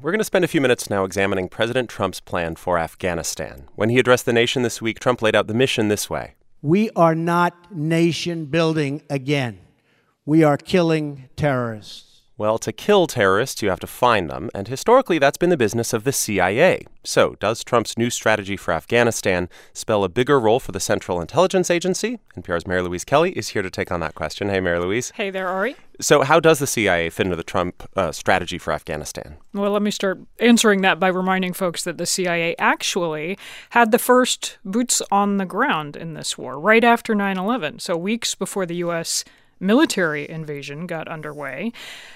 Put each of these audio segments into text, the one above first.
We're going to spend a few minutes now examining President Trump's plan for Afghanistan. When he addressed the nation this week, Trump laid out the mission this way. We are not nation building again. We are killing terrorists. Well, to kill terrorists, you have to find them, and historically that's been the business of the CIA. So, does Trump's new strategy for Afghanistan spell a bigger role for the Central Intelligence Agency? NPR's Mary Louise Kelly is here to take on that question. Hey, Mary Louise. Hey there, Ari. So, how does the CIA fit into the Trump strategy for Afghanistan? Well, let me start answering that by reminding folks that the CIA actually had the first boots on the ground in this war, right after 9/11. So, weeks before the U.S. military invasion got underway,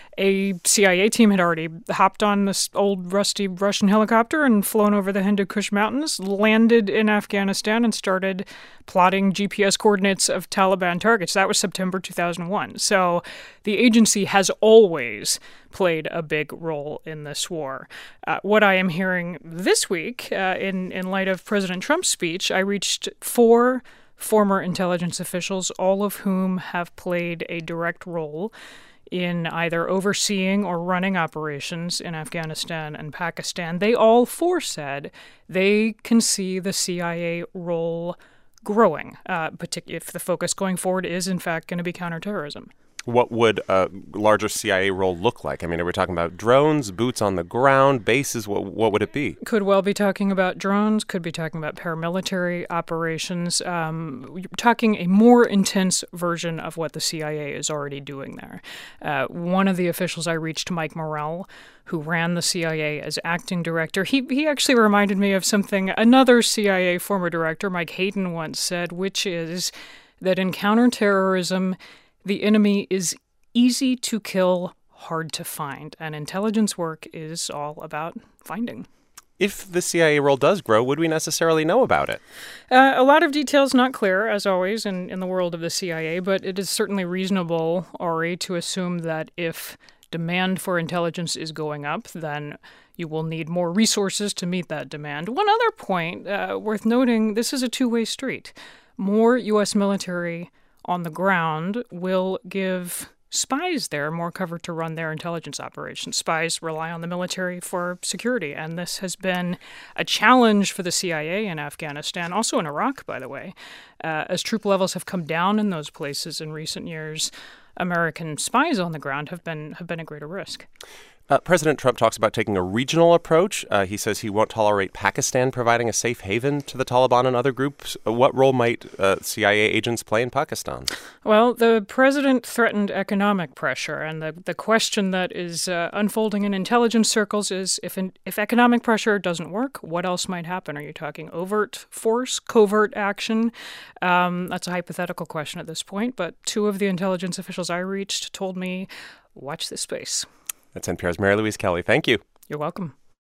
a CIA team had already hopped on this old rusty Russian helicopter and flown over the Hindu Kush Mountains, landed in Afghanistan, and started plotting GPS coordinates of Taliban targets. That was September 2001. So the agency has always played a big role in this war. What I am hearing this week, in light of President Trump's speech, I reached 4 former intelligence officials, all of whom have played a direct role in either overseeing or running operations in Afghanistan and Pakistan. They all 4 said they can see the CIA role growing, particularly if the focus going forward is, in fact, going to be counterterrorism. What would a larger CIA role look like? I mean, are we talking about drones, boots on the ground, bases? What would it be? Could well be talking about drones, could be talking about paramilitary operations. You're talking a more intense version of what the CIA is already doing there. One of the officials I reached, Mike Morrell, who ran the CIA as acting director, he actually reminded me of something another CIA former director, Mike Hayden, once said, which is that in counterterrorism, the enemy is easy to kill, hard to find, and intelligence work is all about finding. If the CIA role does grow, would we necessarily know about it? A lot of details not clear, as always, in the world of the CIA, but it is certainly reasonable, Ari, to assume that if demand for intelligence is going up, then you will need more resources to meet that demand. One other point worth noting, this is a two-way street. More U.S. military on the ground will give spies there more cover to run their intelligence operations. Spies rely on the military for security, and this has been a challenge for the CIA in Afghanistan, also in Iraq, by the way. As troop levels have come down in those places in recent years, American spies on the ground have been a greater risk. President Trump talks about taking a regional approach. He says he won't tolerate Pakistan providing a safe haven to the Taliban and other groups. What role might CIA agents play in Pakistan? Well, the president threatened economic pressure, and the question that is unfolding in intelligence circles is if economic pressure doesn't work, what else might happen? Are you talking overt force, covert action? That's a hypothetical question at this point, but 2 of the intelligence officials I reached told me, watch this space. That's NPR's Mary Louise Kelly. Thank you. You're welcome.